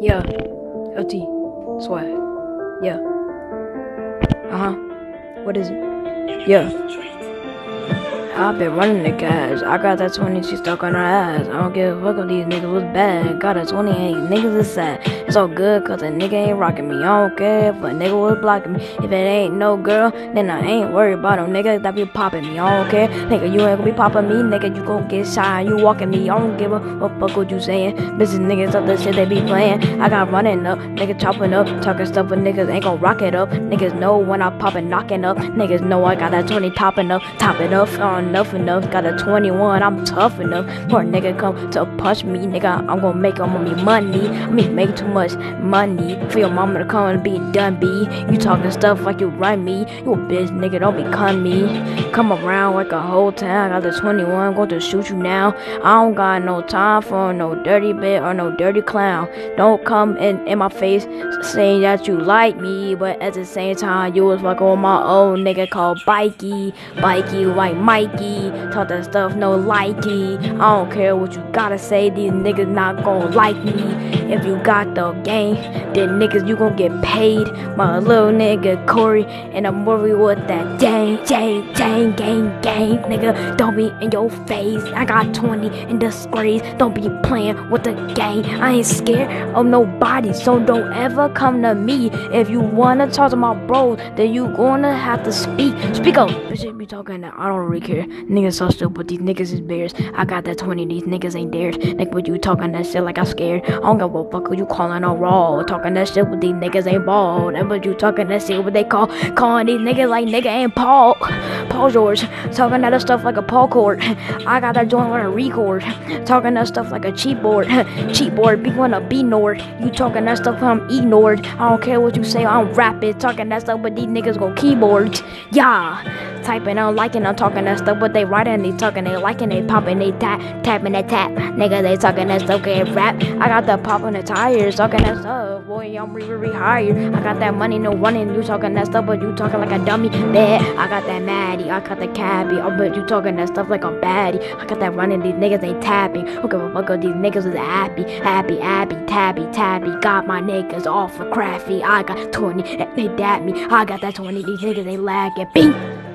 Yeah. LT. Swag. Yeah. What is it? Yeah. I've been running the gas. I got that 20, she stuck on her ass. I don't give a fuck if these niggas was bad. Got a 28, niggas is sad. It's all good cause a nigga ain't rocking me. I don't care if a nigga was blocking me. If it ain't no girl, then I ain't worried about them niggas that be popping me. I don't care, nigga, you ain't gonna be popping me. Nigga, you gon' get shy, you walking me. I don't give a fuck what you saying. Bitches niggas up the shit they be playing. I got running up, nigga chopping up, talking stuff with niggas ain't gon' rock it up. Niggas know when I pop and knocking up. Niggas know I got that 20 topping up, topping up. Enough, got a 21, I'm tough enough for a nigga come to punch me, nigga, I'm gonna make me money, make too much money for your mama to come and be done, B, you talking stuff like you run me, you a bitch, nigga, don't become me, come around like a whole time, I got the 21, going to shoot you now, I don't got no time for no dirty bitch or no dirty clown, don't come in my face saying that you like me, but at the same time, you was fucking with my old nigga called Bikey, like Mikey, talk that stuff, no likey. I don't care what you gotta say, these niggas not gon' like me. If you got the game, then niggas you gon' get paid. My little nigga Corey, and I'm worried with that gang, nigga. Don't be in your face. I got 20 in disgrace. Don't be playing with the gang. I ain't scared of nobody, so don't ever come to me. If you wanna talk to my bros, then you gonna have to speak. Speak up. Bitch, be talking that I don't really care. Niggas so stupid, these niggas is bears. I got that 20, these niggas ain't theirs. Nigga, but you talking that shit like I'm scared. I don't give a fuck who you calling on raw. Talking that shit with these niggas ain't bald. And but you talking that shit what they calling these niggas like nigga ain't Paul George. Talking that stuff like a Paul Court. I got that joint with a record. Talking that stuff like a cheap board. Be wanna be Nord. You talking that stuff I'm ignored. I don't care what you say, I'm rapping. Talking that stuff, but these niggas go keyboards. Yeah. Typing, I'm liking, I'm talking that stuff, but they writing, they talking, they liking, they popping, they tapping that tap. Nigga, they talking that stuff, can't rap. I got the pop on the tires, talking that stuff. Boy, I'm re higher. I got that money, no running. You talking that stuff, but you talking like a dummy. Bad. I got that Maddie, I got the cabbie. I bet you talking that stuff like a baddie. I got that running, these niggas ain't tapping. Who give a fuck if these niggas is happy, tabby. Got my niggas off for crafty. I got 20, they dap me. I got that 20, these niggas ain't lagging. Bing.